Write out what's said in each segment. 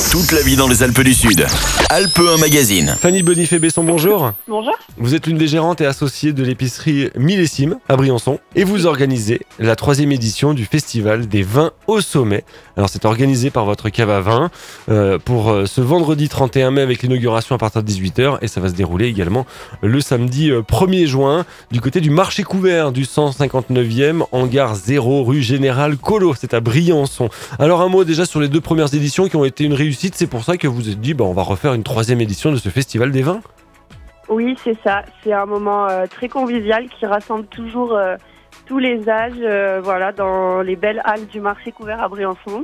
Toute la vie dans les Alpes du Sud. Alpes 1 Magazine. Fanny Bonifay-Besson, bonjour. Bonjour. Vous êtes l'une des gérantes et associées de l'épicerie Millésime à Briançon et vous organisez la 3e édition du Festival des vins au sommet. Alors c'est organisé par votre cave à vin pour ce vendredi 31 mai avec l'inauguration à partir de 18h et ça va se dérouler également le samedi 1er juin du côté du marché couvert du 159e hangar 0 rue Général Collot. C'est à Briançon. Alors un mot déjà sur les 2 premières éditions qui ont été une réussite. C'est pour ça que vous vous êtes dit on va refaire une 3e édition de ce Festival des vins. Oui, c'est ça. C'est un moment très convivial qui rassemble toujours tous les âges dans les belles halles du marché couvert à Briançon.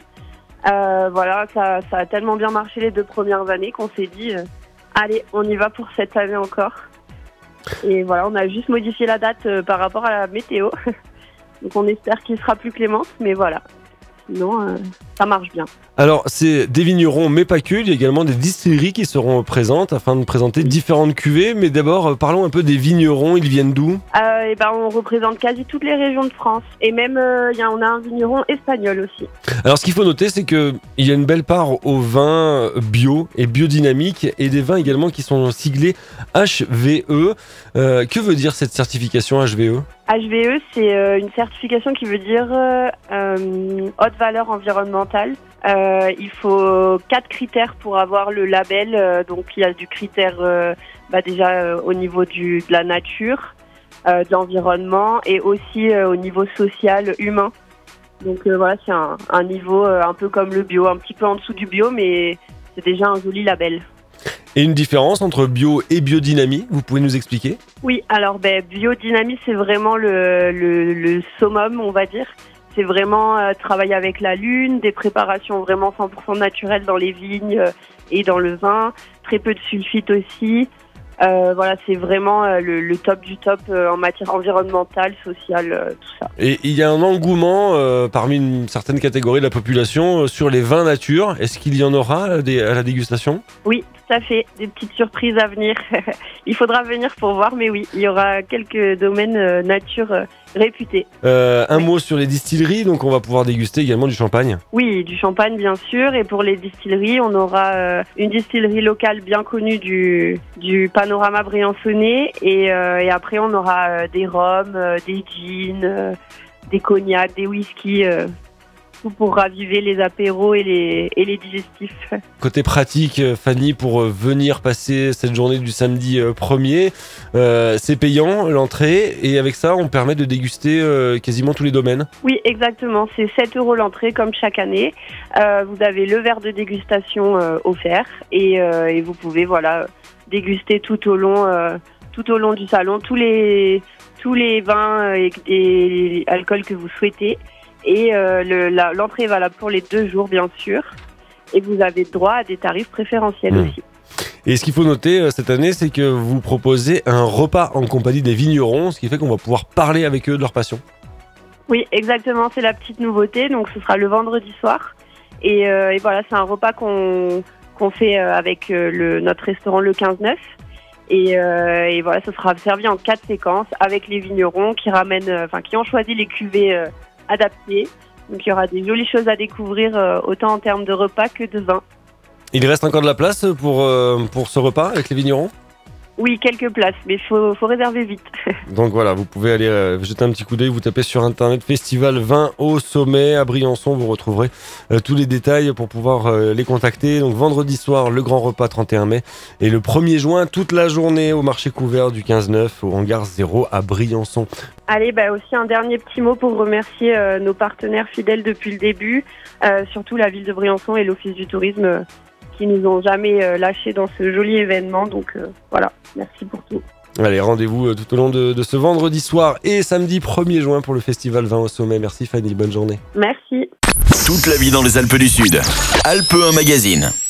Ça a tellement bien marché les 2 premières années qu'on s'est dit allez, on y va pour cette année encore. Et voilà, on a juste modifié la date par rapport à la météo. Donc on espère qu'il sera plus clémente, mais voilà. Sinon, ça marche bien. Alors, c'est des vignerons, mais pas que. Il y a également des distilleries qui seront présentes afin de présenter différentes cuvées. Mais d'abord, parlons un peu des vignerons. Ils viennent d'où ? On représente quasi toutes les régions de France. Et même, on a un vigneron espagnol aussi. Alors, ce qu'il faut noter, c'est qu'il y a une belle part aux vins bio et biodynamiques et des vins également qui sont siglés HVE. Que veut dire cette certification HVE ? HVE, c'est une certification qui veut dire haute valeur environnementale. Il faut 4 critères pour avoir le label. Donc il y a du critère au niveau de la nature, de l'environnement et aussi au niveau social, humain. Donc c'est un niveau un peu comme le bio, un petit peu en dessous du bio, mais c'est déjà un joli label. Et une différence entre bio et biodynamie, vous pouvez nous expliquer ? Oui, alors biodynamie, c'est vraiment le summum, on va dire. C'est vraiment travailler avec la lune, des préparations vraiment 100% naturelles dans les vignes et dans le vin, très peu de sulfite aussi. C'est vraiment le top du top en matière environnementale, sociale, tout ça. Et il y a un engouement parmi une certaine catégorie de la population sur les vins nature. Est-ce qu'il y en aura à la dégustation ? Oui, tout à fait. Des petites surprises à venir. Il faudra venir pour voir, mais oui, il y aura quelques domaines nature réputés. Un mot sur les distilleries, donc on va pouvoir déguster également du champagne. Oui, du champagne bien sûr. Et pour les distilleries, on aura une distillerie locale bien connue du panorama briançonnais. Et après, on aura des rhums, des gins, des cognacs, des whiskies. Tout pour raviver les apéros et les digestifs. Côté pratique, Fanny, pour venir passer cette journée du samedi 1er, c'est payant l'entrée et avec ça, on permet de déguster quasiment tous les domaines. Oui, exactement. C'est 7 € l'entrée comme chaque année. Vous avez le verre de dégustation offert et vous pouvez déguster tout au long du salon tous les vins et alcools que vous souhaitez. Et l'entrée est valable pour les 2 jours, bien sûr. Et vous avez droit à des tarifs préférentiels aussi. Et ce qu'il faut noter cette année, c'est que vous proposez un repas en compagnie des vignerons, ce qui fait qu'on va pouvoir parler avec eux de leur passion. Oui, exactement, c'est la petite nouveauté. Donc ce sera le vendredi soir. Et c'est un repas qu'on fait avec notre restaurant Le 15-9. Et ce sera servi en 4 séquences avec les vignerons qui ont choisi les cuvées adapté. Donc il y aura des jolies choses à découvrir autant en termes de repas que de vin. Il reste encore de la place pour ce repas avec les vignerons ? Oui, quelques places, mais faut réserver vite. Donc voilà, vous pouvez aller jeter un petit coup d'œil, vous tapez sur internet Festival Vin au sommet à Briançon, vous retrouverez tous les détails pour pouvoir les contacter. Donc vendredi soir, le grand repas 31 mai et le 1er juin, toute la journée au marché couvert du 15-9 au hangar 0 à Briançon. Allez, aussi un dernier petit mot pour remercier nos partenaires fidèles depuis le début, surtout la ville de Briançon et l'Office du tourisme qui nous ont jamais lâchés dans ce joli événement. Donc merci pour tout. Allez, rendez-vous tout au long de ce vendredi soir et samedi 1er juin pour le Festival Vin au sommet. Merci Fanny, bonne journée. Merci. Toute la vie dans les Alpes du Sud. Alpes 1 Magazine.